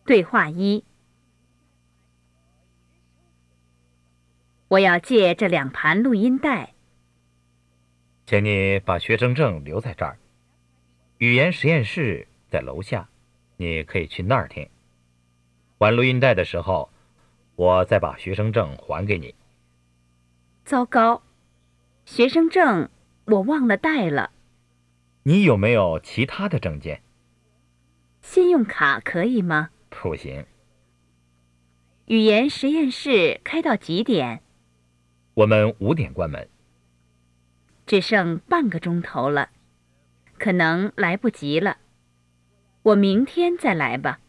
对话一：我要借这2盘录音带。 请你把学生证留在这儿，语言实验室在楼下，你可以去那儿听。还录音带的时候，我再把学生证还给你。 糟糕，学生证我忘了带了。 你有没有其他的证件？ 信用卡可以吗？ 不行。 语言实验室开到几点？ 我们5点关门。 只剩半个钟头了，可能来不及了。我明天再来吧。